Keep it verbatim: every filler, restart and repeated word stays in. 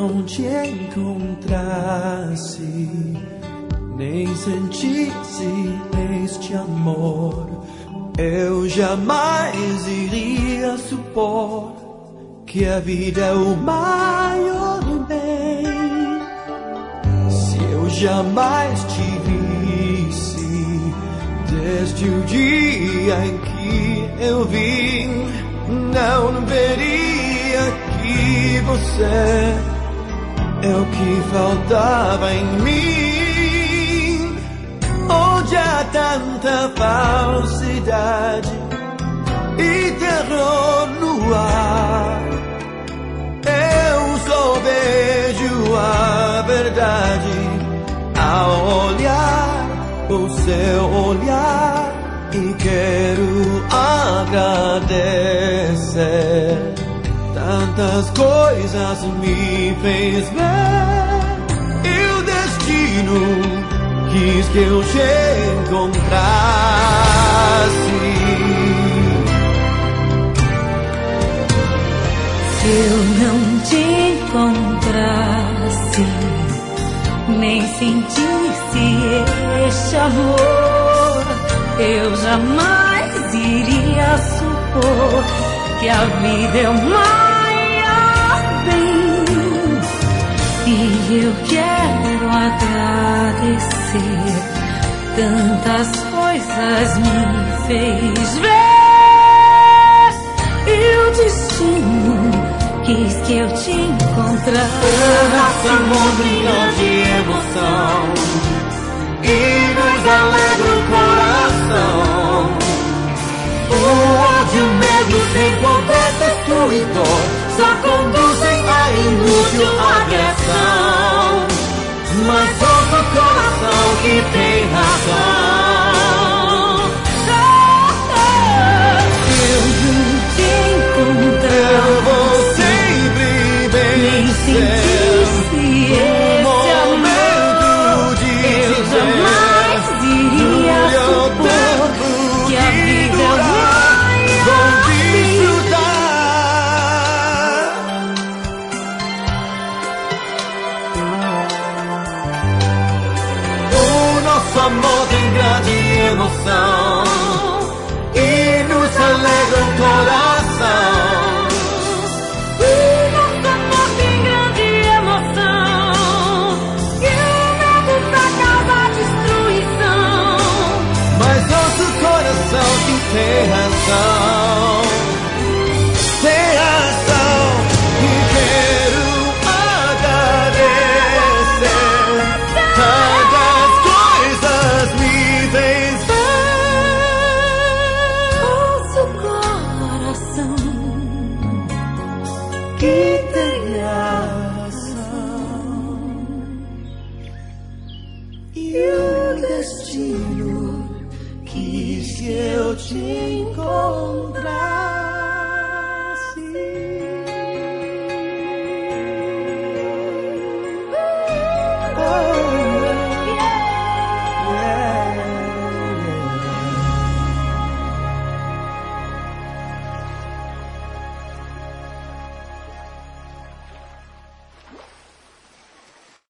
não te encontrasse, nem sentisse este amor, eu jamais iria supor que a vida é o maior bem. Se eu jamais te visse, desde o dia em que eu vim, não veria que você é o que faltava em mim. Onde há tanta falsidade e terror no ar, eu só vejo a verdade ao olhar o seu olhar, e quero agradecer. Tantas coisas me fez ver, e o destino quis que eu te encontrasse. Se eu não te encontrasse, nem sentisse este amor, eu jamais iria supor que a vida é o maior bem. E eu quero agradecer, tantas coisas me fez ver, e o destino quis que eu te encontrasse. O nosso amor brilha de emoção e nos alegra o coração. O ódio, o medo, sem qualquer destruidor, só conduzem a inútil agressão. Mas ouça o coração que tem razão. Eu não te encontrar, Eu vou sempre nem vencer. sentisse esse amor, eu jamais iria supor que a vida é o Vou maior bem. desfrutar. O nosso amor tem grande emoção e nos alegra o coração. O nosso amor tem grande emoção, e o medo pra causar destruição. Mas nosso coração que tem razão, tem razão, e quero agradecer. Tantas coisas me fez Ouça o coração que tem razão, e o destino quis que eu te encontrasse.